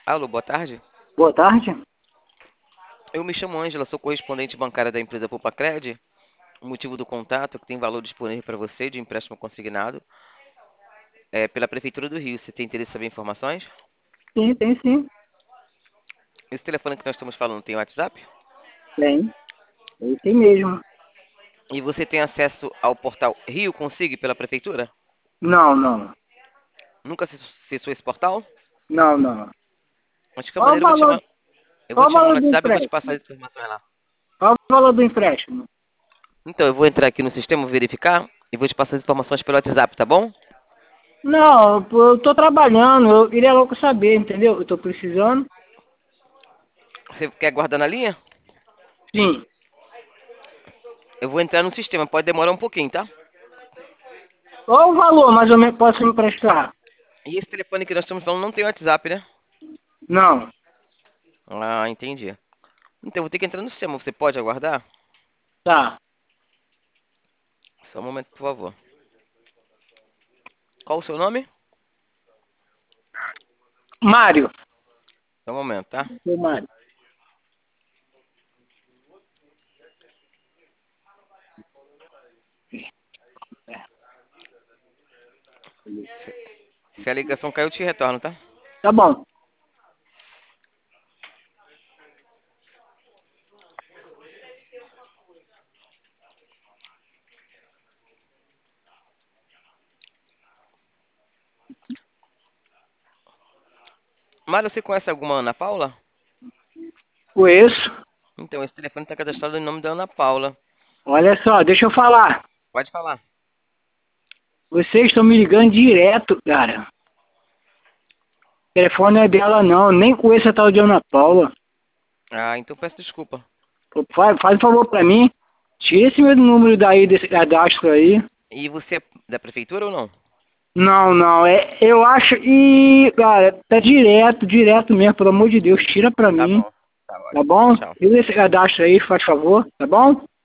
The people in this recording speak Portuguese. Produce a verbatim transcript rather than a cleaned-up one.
Alô, boa tarde. Boa tarde. Eu me chamo Ângela, sou correspondente bancária da empresa Poupa-Cred. O motivo do contato é que tem valor disponível para você de empréstimo consignado é, pela Prefeitura do Rio. Você tem interesse em saber informações? Sim, tem sim. Esse telefone que nós estamos falando tem WhatsApp? Tem. Tem, tem mesmo. E você tem acesso ao portal Rio Consigue pela Prefeitura? Não, não. Nunca acessou esse portal? Não, não. Mas de qualquer Qual o maneira eu vou te valor, chamar, eu vou qual o te chamar no valor do WhatsApp e vou te passar empréstimo? as informações lá. Qual o valor do empréstimo? Então, eu vou entrar aqui no sistema, verificar e vou te passar as informações pelo WhatsApp, tá bom? Não, eu eu tô trabalhando, eu queria logo saber, entendeu? Eu tô precisando. Você quer guardar na linha? Sim. Eu vou entrar no sistema, pode demorar um pouquinho, tá? Qual o valor mais ou menos posso emprestar? E esse telefone que nós estamos falando não tem WhatsApp, né? Não. Ah, entendi. Então, eu vou ter que entrar no sistema. Você pode aguardar? Tá. Só um momento, por favor. Qual o seu nome? Mário. Só um momento, tá? Seu Mário. Se a ligação caiu, eu te retorno, tá? Tá bom. Mário, você conhece alguma Ana Paula? Conheço. Então, esse telefone está cadastrado em nome da Ana Paula. Olha só, deixa eu falar. Pode falar. Vocês estão me ligando direto, cara. O telefone não é dela, não. Nem conheço a tal de Ana Paula. Ah, então peço desculpa. Pô, Faz, faz um favor pra mim. Tira esse meu número daí, desse cadastro aí. E você é da prefeitura ou não? Não, não, é, eu acho, e, cara, tá direto, direto mesmo, pelo amor de Deus, tira pra Tá mim, bom. Tá tá ótimo. bom? Tchau. Tira esse cadastro aí, faz favor, tá bom?